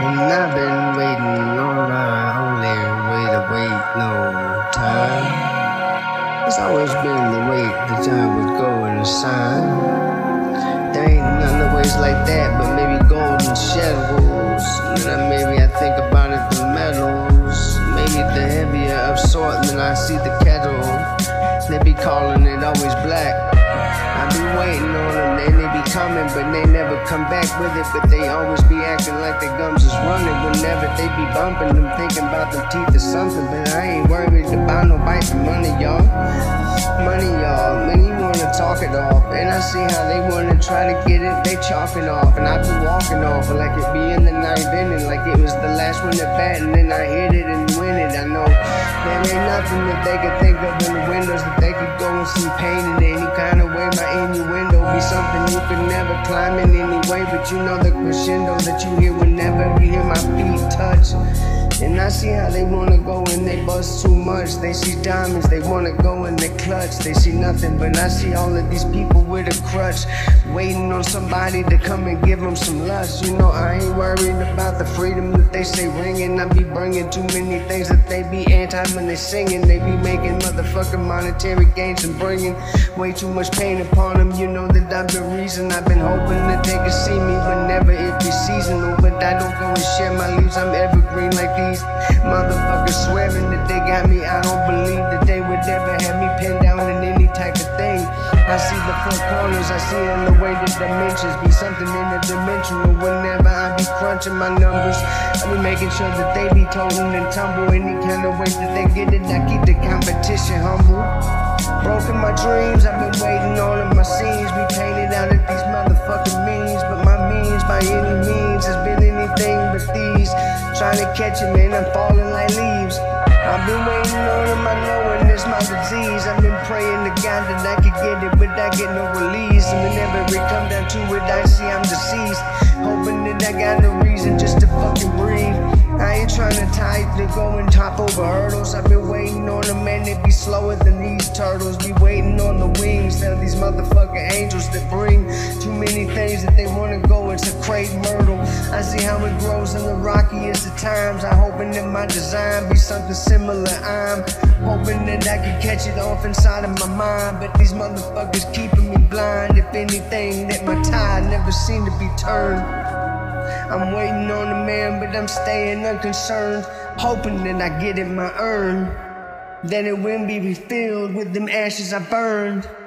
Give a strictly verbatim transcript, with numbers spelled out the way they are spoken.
And I've been waiting on my only way to wait no time. It's always been the way the time would go in a sign. There ain't none of ways like that, but maybe golden shadows. And maybe I think about it, the metals. Maybe the heavier of sort, then I see the kettle. They be calling it always black. I be waiting on them, then they be coming, but they never come back with it. But they always be acting like their gums is running. Whenever they be bumping them, thinking about them teeth or something. But I ain't worried about no bite for money, y'all. Money, y'all. Man, you wanna talk it off, and I see how they wanna try to get it. They chalk it off, and I be walking off like it be in the ninth inning, like it was the last one at bat, and then I hit it and win it. I know there ain't nothing that they could think of in the windows that they could go and see pain in any kind of way. My innuendo be something you could never climb in any way, but you know the crescendo that you hear whenever you hear my feet touch. And I see how they wanna go and they bust too much. They see diamonds, they wanna go in the clutch. They see nothing, but I see all of these people with a crutch, waiting on somebody to come and give them some lust. You know I ain't worried about the freedom that they say ringing. I be bringing too many things that they be anti when they singing. They be making motherfucking monetary gains and bringing way too much pain upon them. You know that I've been reason. I've been hoping that they could see me whenever it be seasonal, but I don't go and share my leaves. I'm evergreen like these motherfuckers swearing that they got me. I don't believe that they would ever have me pinned down in any type of thing. I see the four corners, I see in the way the dimensions be something in the dimensional. Whenever I be crunching my numbers, I be making sure that they be total and tumble any kind of way that they get it. I keep the competition humble. Broken my dreams, I've been waiting on them. My scenes be painted out at these motherfucking means, but my means by any means has been anything but these. Trying to catch it, man, I'm falling like leaves. I've been waiting on them, I know, and it's my disease. I've been praying to God that I could get it, but I get no release. And whenever it come down to it, I see I'm deceased, hoping that I got no reason just to fucking breathe. I ain't trying to type to go and top over hurdles. I've been waiting on them, man, they be slower than these turtles. Be waiting on the wings of these motherfucking angels that bring too many things that they wanna go into crate myrtle. I see how it grows in the rockiest of times. I'm hoping that my design be something similar. I'm hoping that I can catch it off inside of my mind, but these motherfuckers keeping me blind. If anything, that my tide never seem to be turned. I'm waiting on the man, but I'm staying unconcerned, hoping that I get in my urn, that it will be refilled with them ashes I burned.